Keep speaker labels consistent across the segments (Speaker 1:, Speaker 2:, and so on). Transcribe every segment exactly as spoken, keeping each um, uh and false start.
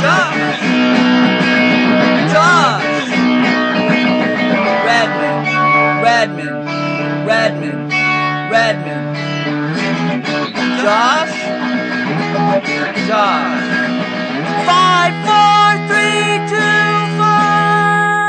Speaker 1: Josh! Josh! Redmond, Redmond, Redmond, Redmond. Josh? Josh. Five, four, three, two, five.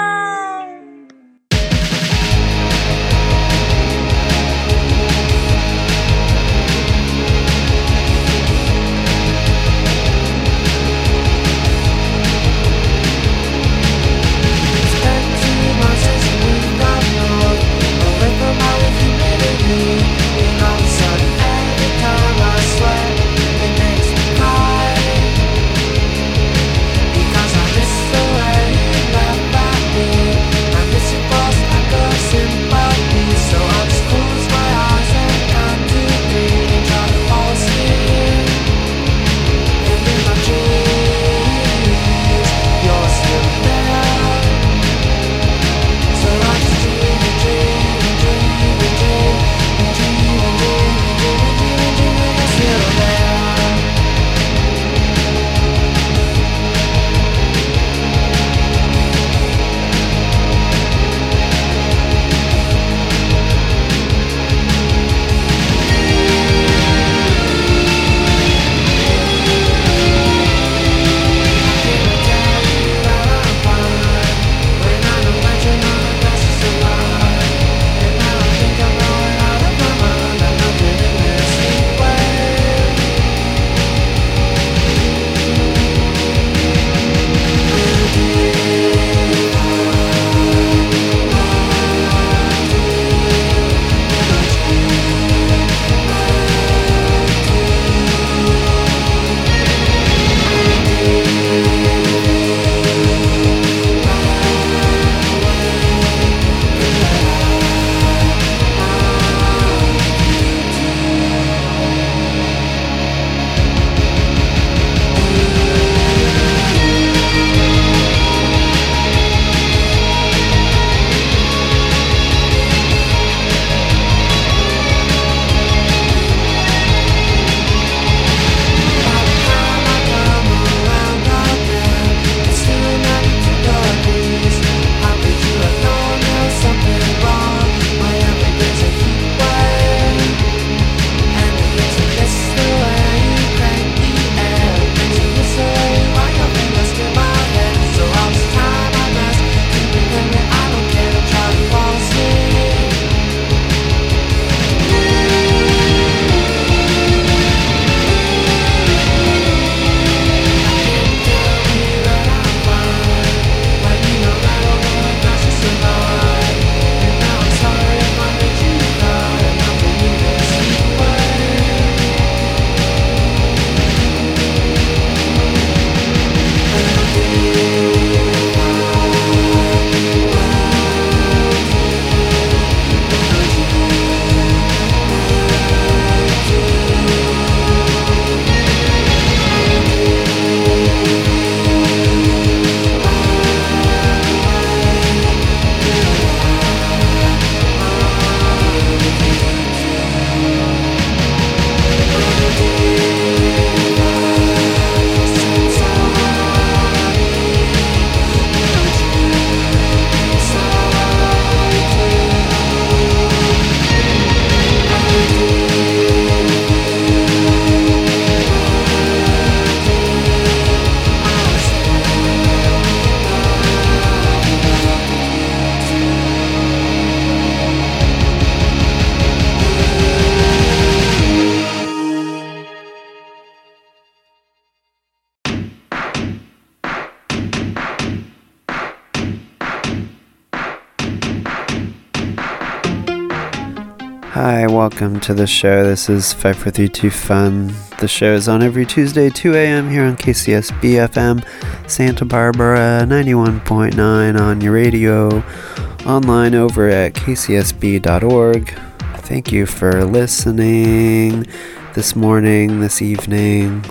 Speaker 2: Hi, welcome to the show. This is five four three two Fun. The show is on every Tuesday, two a.m. here on K C S B F M, Santa Barbara, ninety-one point nine on your radio, online over at k c s b dot org. Thank you for listening this morning, this evening,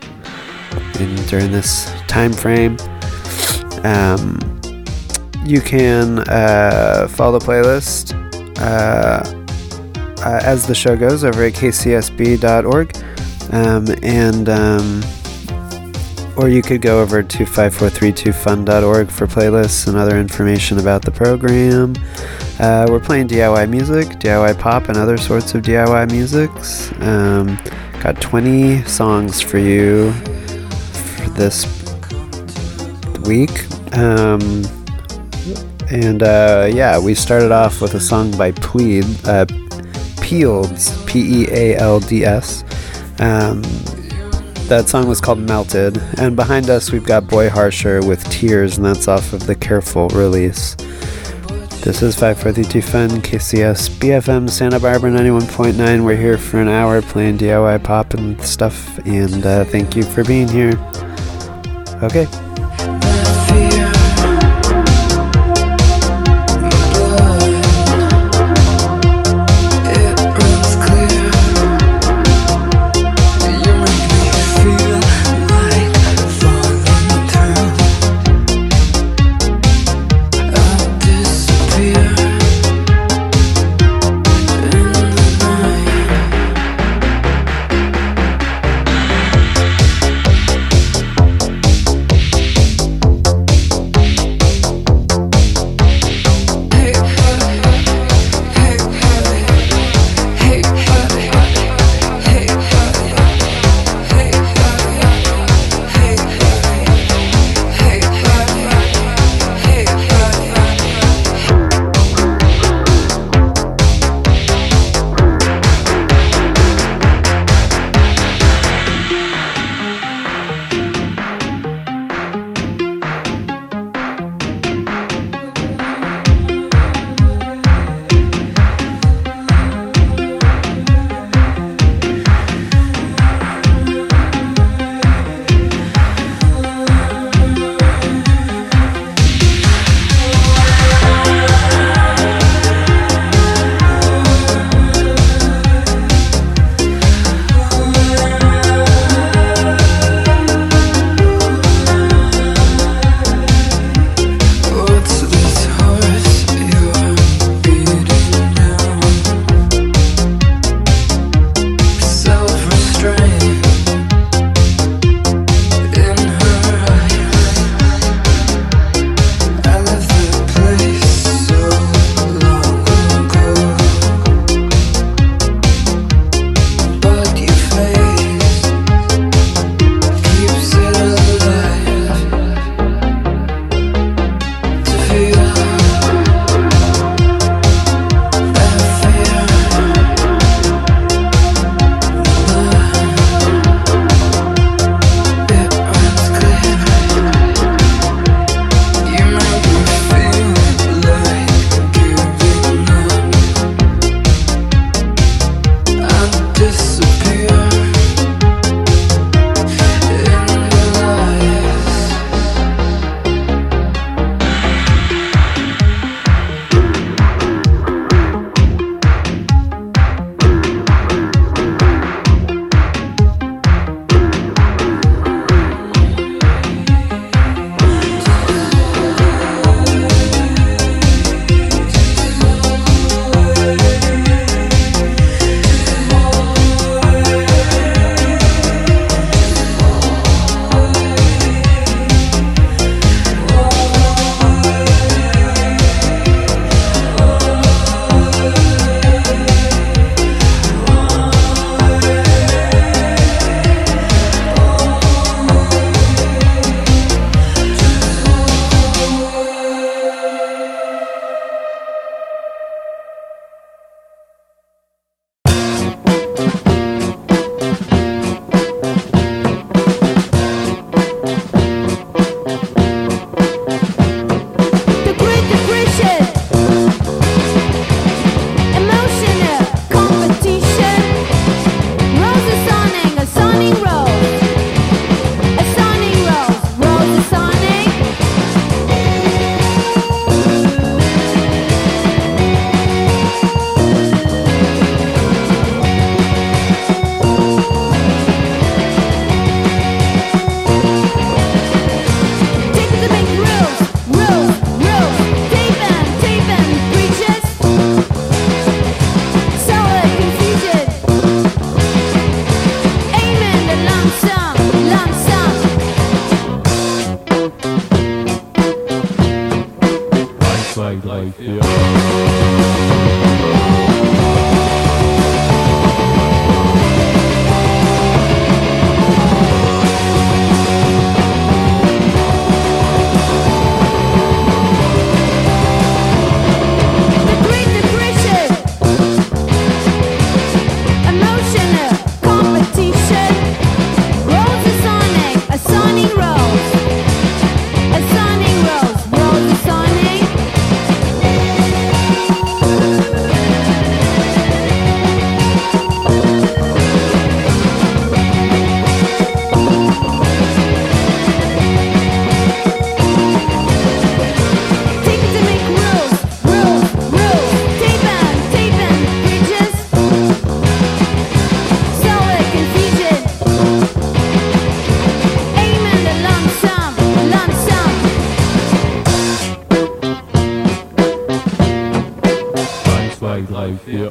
Speaker 2: and during this time frame. Um, you can uh, follow the playlist uh, uh, as the show goes over at k c s b dot org, um, and um, or you could go over to five four three two fun dot org for playlists and other information about the program. Uh, we're playing D I Y music, D I Y pop, and other sorts of D I Y musics. Um, got twenty songs for you for this week. Um, and uh, yeah, we started off with a song by Plead, uh, Peelds, P E A L D S. Um, that song was called Melted. And behind us we've got Boy Harsher with Tears, and that's off of the Careful release. This is five four three two Fun, K C S B F M, Santa Barbara ninety-one point nine. We're here for an hour playing D I Y pop and stuff, and uh, thank you for being here. Okay.
Speaker 3: life, yeah. Life, yeah.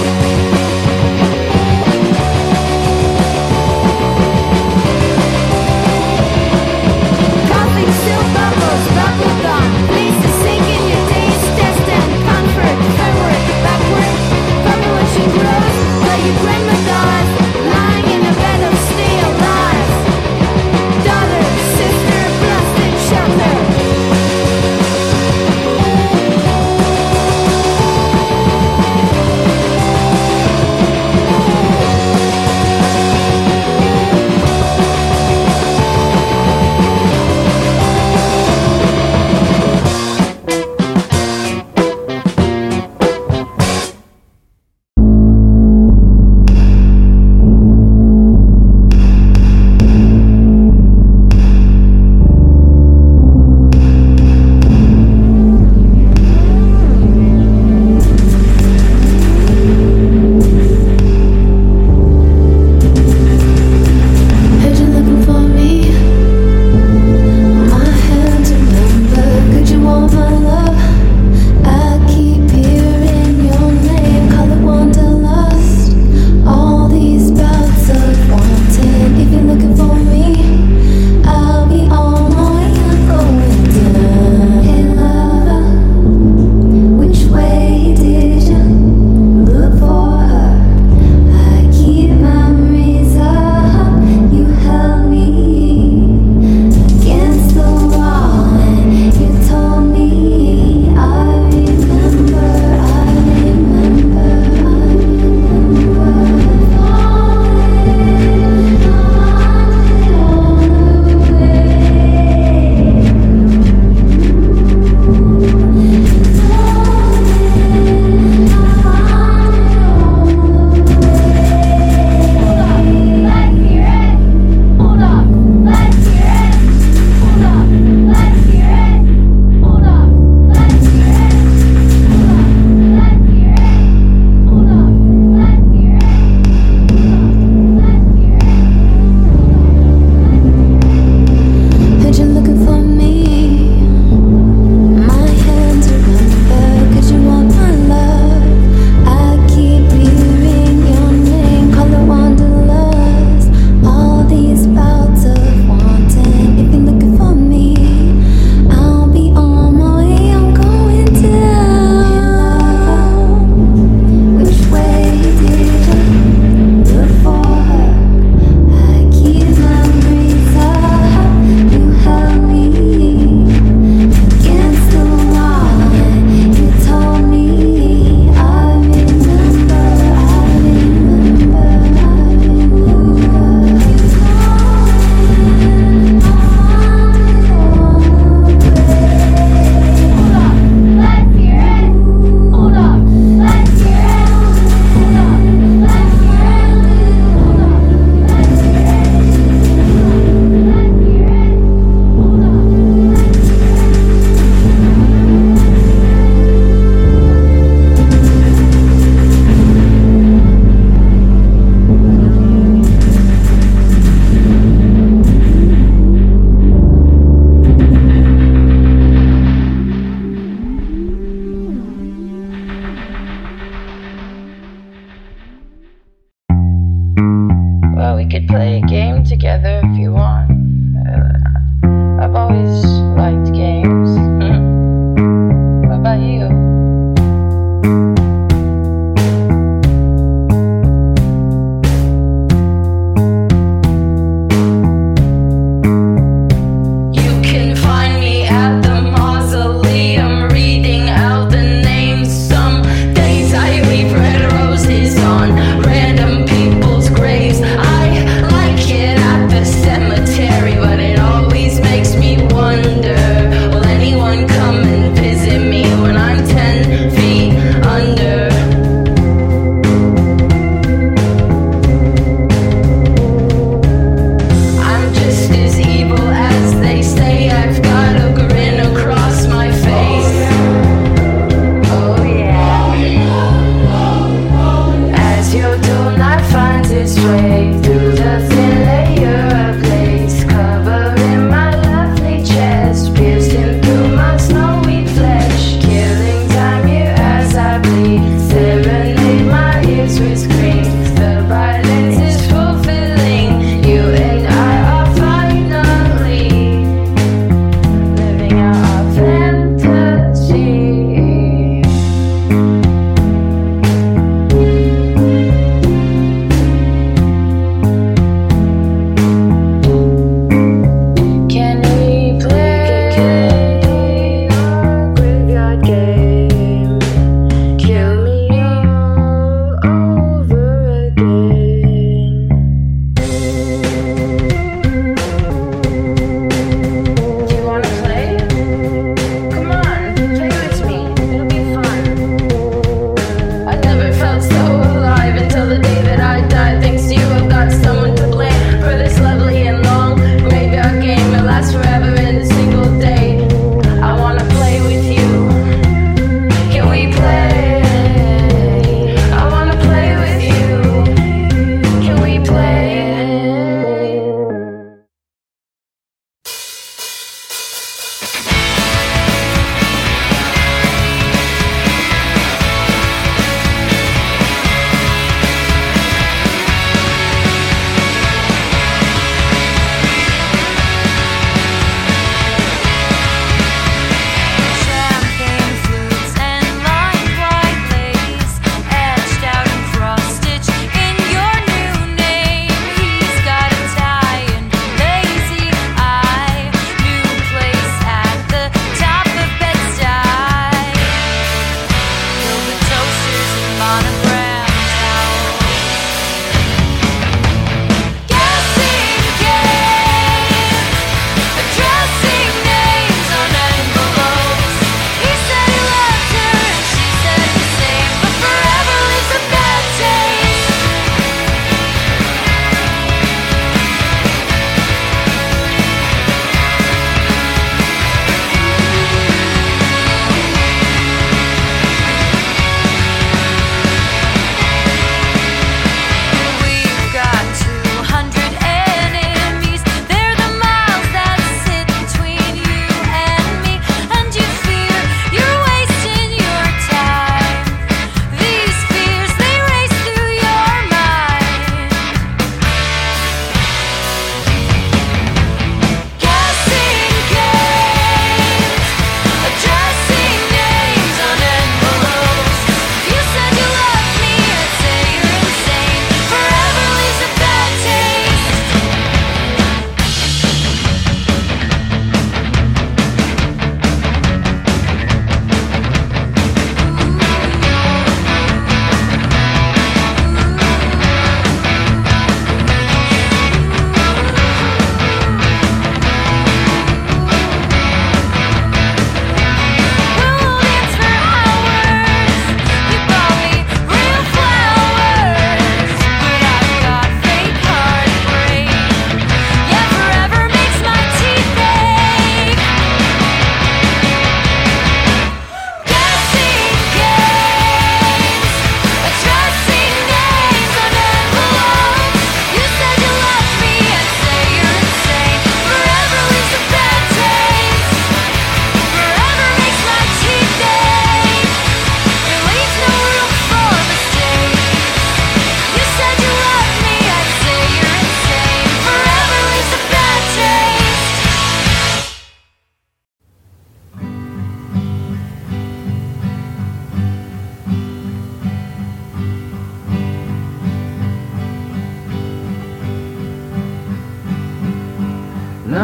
Speaker 4: could play a game together if you want. Uh, I've always liked games. What about you?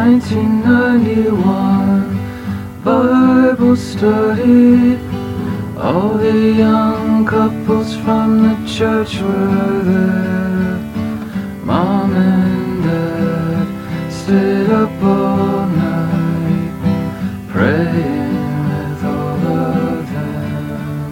Speaker 3: nineteen ninety-one Bible study. All the young couples from the church were there. Mom and Dad stayed up all night praying with all of them.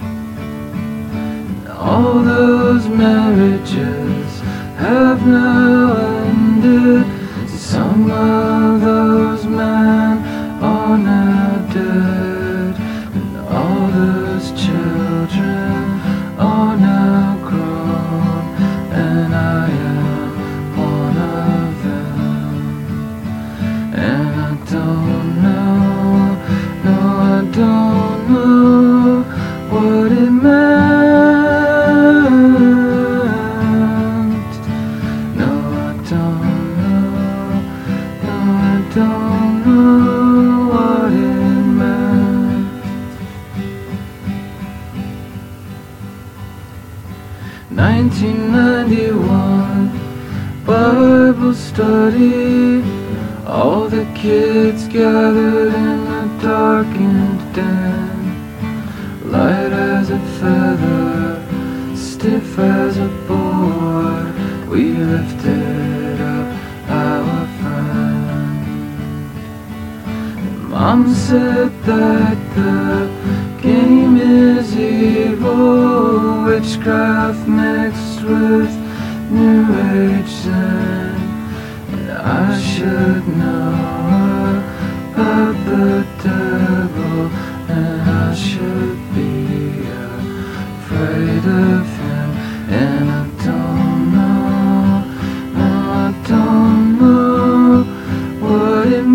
Speaker 3: All those marriages have now ended. Some of those men are now dead, and all those children are now grown, and I am one of them. And I don't know, no I don't know what it meant. No I don't know, no I don't know what it meant. nineteen ninety-one Bible study. All the kids gathered in a darkened den, light as a feather, stiff as a board. We lifted up our friend. Mom said that the game is evil, witchcraft mixed with New Age zen, and I should know about the devil, and I should be afraid of him. And I don't know, no I don't know what it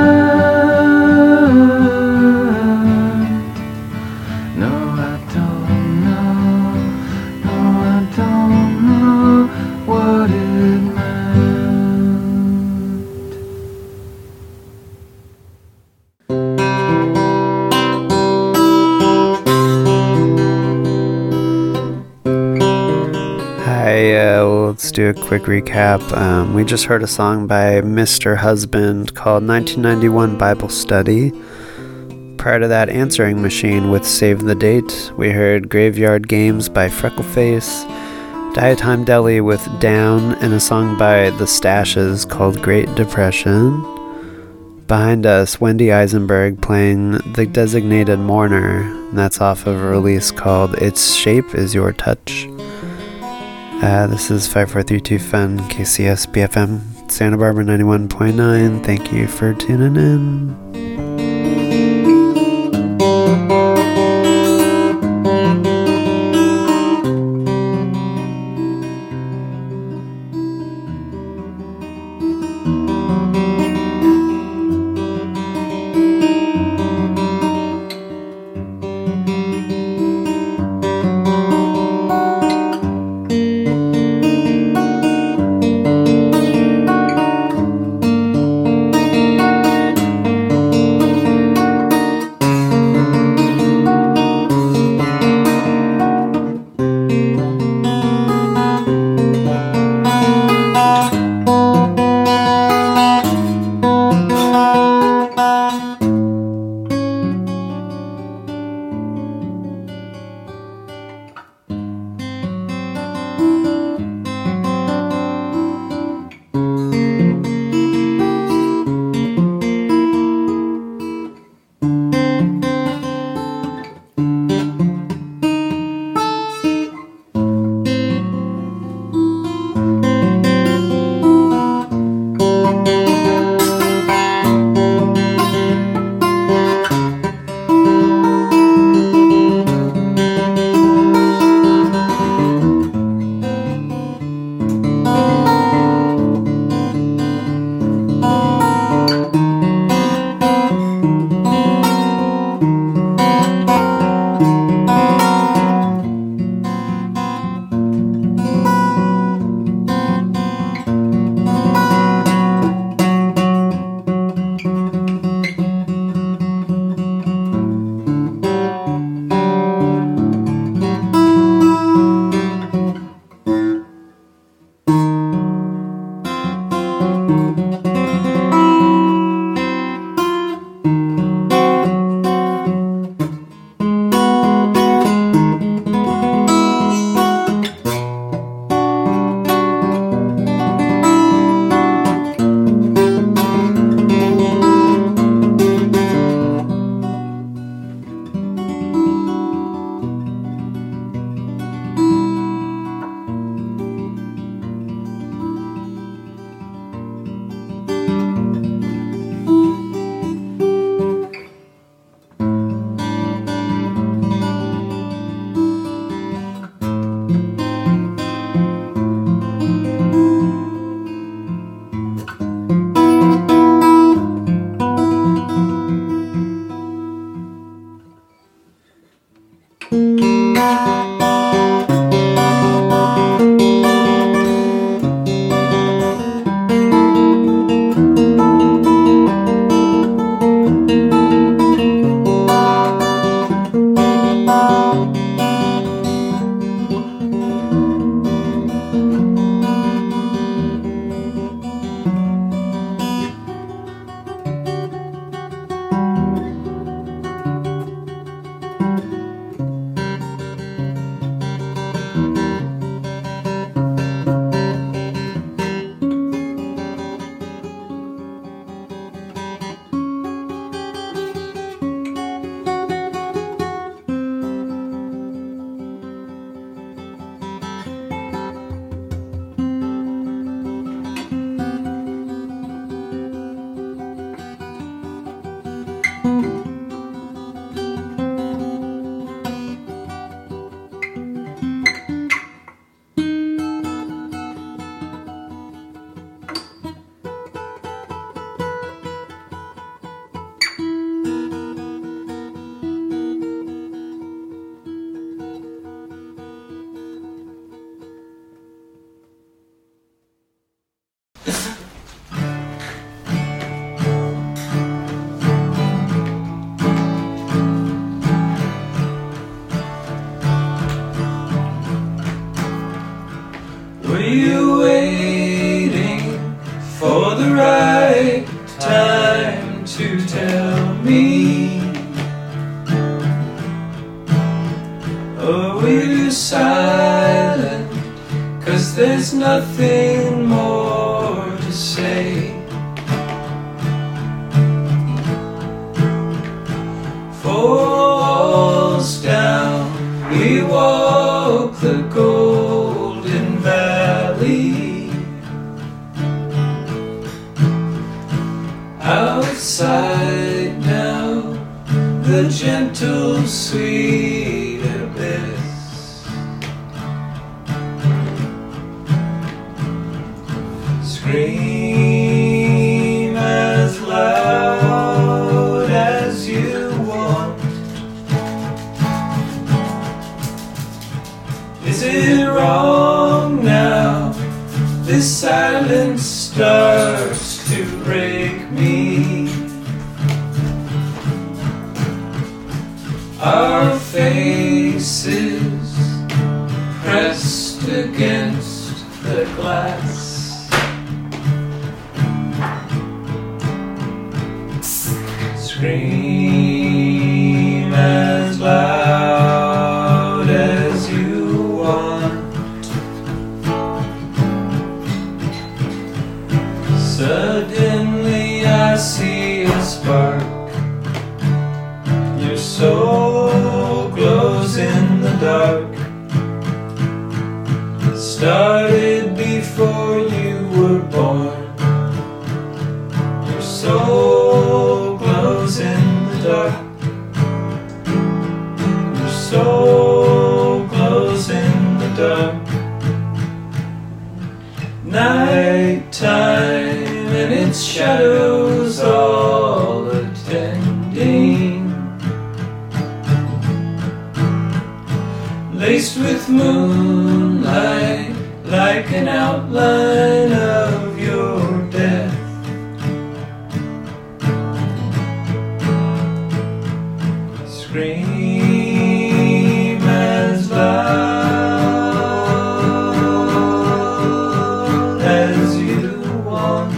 Speaker 3: meant. No I don't know, no I don't know what it meant.
Speaker 2: Hi, uh, well, let's do a quick recap. Um, we just heard a song by Mister Husband called nineteen ninety-one Bible Study. Prior to that, Answering Machine with Save the Date. We heard Graveyard Games by Freckleface, Diatime Deli with Down, and a song by The Stashes called Great Depression. Behind us, Wendy Eisenberg playing The Designated Mourner, and that's off of a release called Its Shape Is Your Touch. Uh, this is five four three two Fun, K C S B F M, Santa Barbara ninety-one point nine. Thank you for tuning in.
Speaker 3: tell me? Or we're silent, 'cause there's nothing more to say. Four walls down, we walk the Golden Valley. Outside now, the gentle sweet abyss. Scream as loud as you want. Is it wrong now? This silence starts to break me. Our faces pressed against the glass. Scream as loud as you want. Suddenly I see a spark. Your soul glows in the dark. It started before you were born. Your soul glows in the dark. Your soul glows in the dark. Nighttime and its shadows all attending, laced with moonlight like an outline of your death. Scream as loud as you want.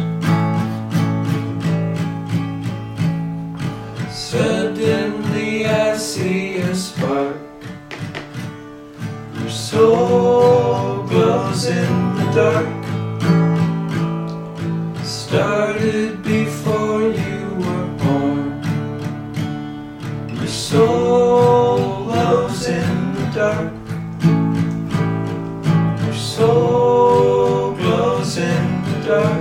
Speaker 3: Suddenly I see a spark. Your soul glows in the dark. Started before you were born. Your soul glows in the dark. Your soul glows in the dark.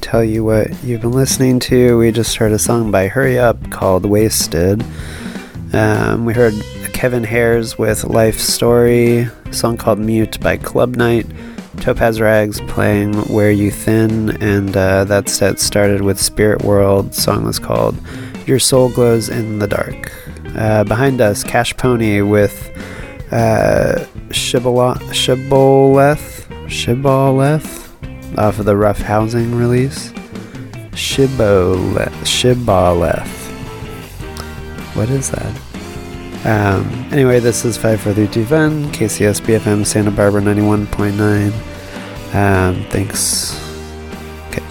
Speaker 2: tell you what you've been listening to. We just heard a song by Hurry Up called Wasted. Um, we heard Kevin Hares with Life Story, a song called Mute by Club Night. Topaz Rags playing Where You Thin, and uh, that set started with Spirit World. The song was called Your Soul Glows in the Dark. Uh, behind us, Cash Pony with uh, Shibboleth, Shibboleth, Shibboleth off of the Rough Housing release. Shibboleth, Shibboleth. What is that? Um, anyway, this is five four three two Fun, K C S B F M, Santa Barbara ninety-one point nine. Um, thanks. Okay.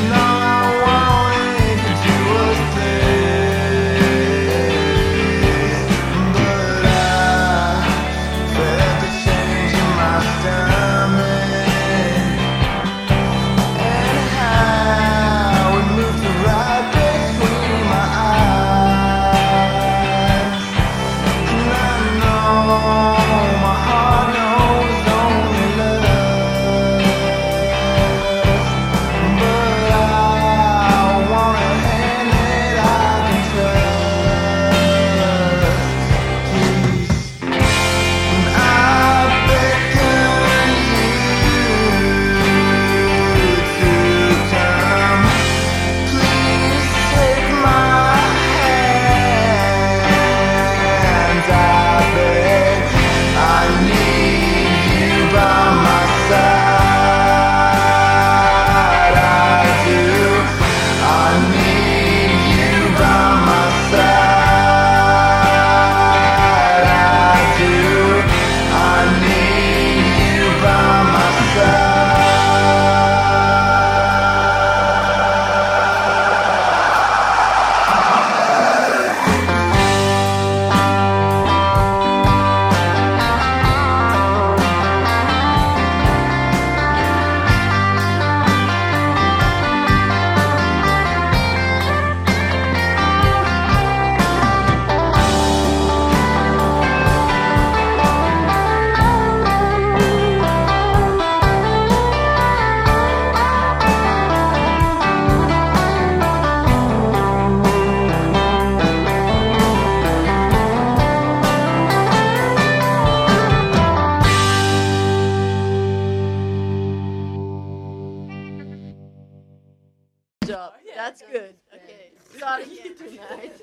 Speaker 5: Up. That's good. Okay. Sorry tonight.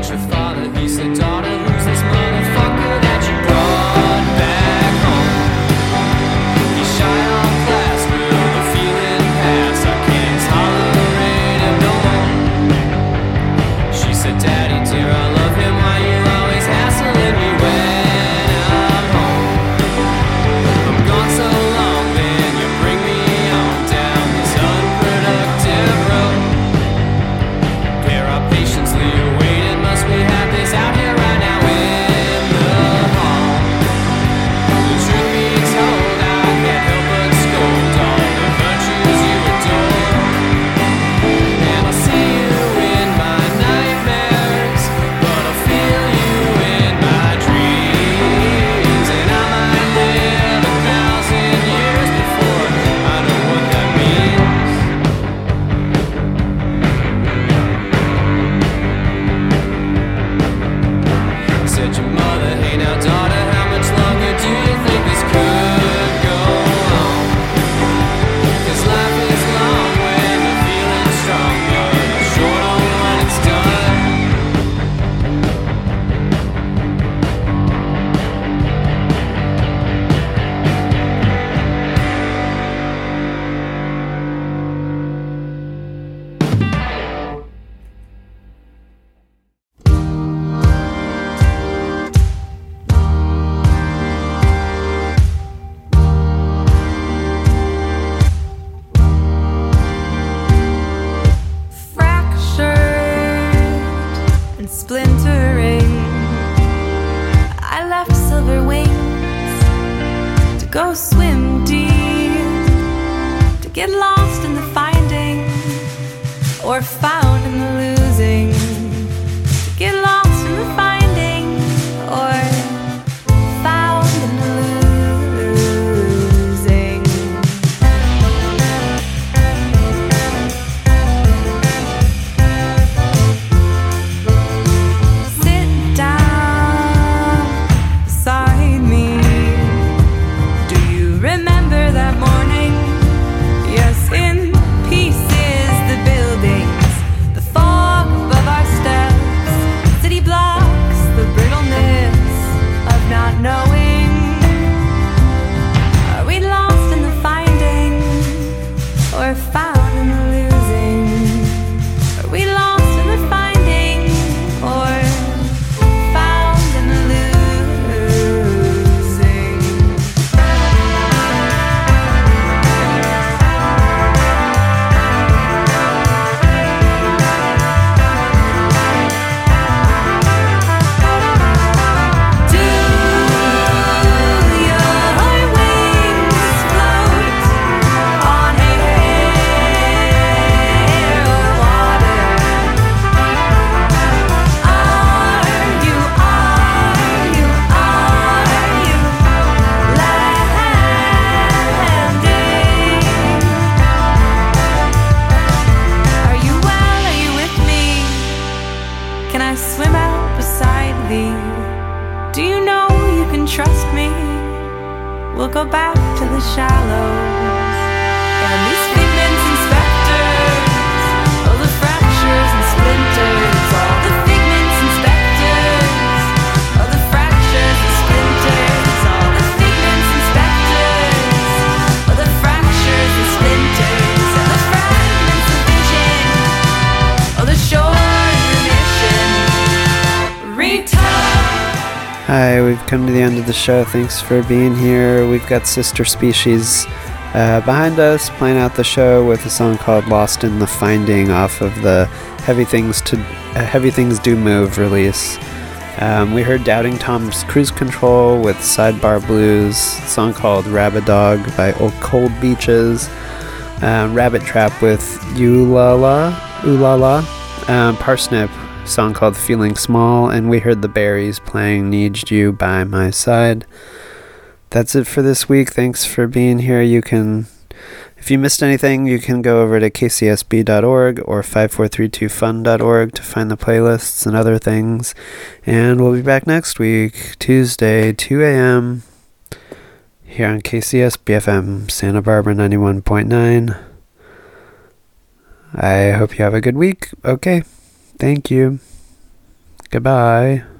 Speaker 6: where's your father? He said, daughter, who's this motherfucker that you brought back home? He's shy on class, will the feeling pass? I can't tolerate him no more. She said, Daddy, dear, I love him. Why you always hassling me when I'm home? I'm gone so long, then you bring me on down this unproductive road. Pair our patiently awaited, must we have this out here right now in the hall? The truth be told, I can't help but scold all the virtues you adore. And I see you in my nightmares, but I feel you in my dreams. And I might live a thousand years before I know what that means. Said your mother, hey now daughter, how much longer do you think this could go on? 'Cause life is long when the feeling's strong, but it's short on when it's done.
Speaker 7: Fractured and splintering, I left silver wings to go swim deep, to get lost in the finding or found in the losing, to get lost in the finding or found in the losing. Sit down beside me. Do you remember that morning? Yes, in pieces the buildings, the fog above our steps, city blocks, the brittleness of not knowing. Are we lost in the finding or found in the losing? Are we lost in the finding or found in the losing? Do your wings float on air or water? Are you, are you, are you landing? Are you well? Are you with me? Can I swim out beside thee? Do you know you can trust me? We'll go back to the shallows. And these figments and specters, oh the fractures and splinters, all the figments and specters, oh the fractures and splinters, all the figments and specters, oh the fractures and splinters, and the fragments of vision, oh the short remission. Return.
Speaker 2: Hi, we've come to the end of the show. Thanks for being here. We've got Sister Species uh, behind us playing out the show with a song called Lost in the Finding off of the Heavy Things to uh, Heavy Things Do Move release. Um, we heard Doubting Tom's Cruise Control with Sidebar Blues, a song called Rabbit Dog by Old Cold Beaches, uh, Rabbit Trap with Ulala, Ulala, um, Parsnip, song called Feeling Small, and we heard the Berries playing Need You by My Side. That's it for this week. Thanks for being here. You can, if you missed anything, you can go over to k c s b dot org or five four three two fun dot org to find the playlists and other things. And we'll be back next week, Tuesday, two a.m. here on K C S B F M, Santa Barbara ninety-one point nine. I hope you have a good week. Okay. Thank you. Goodbye.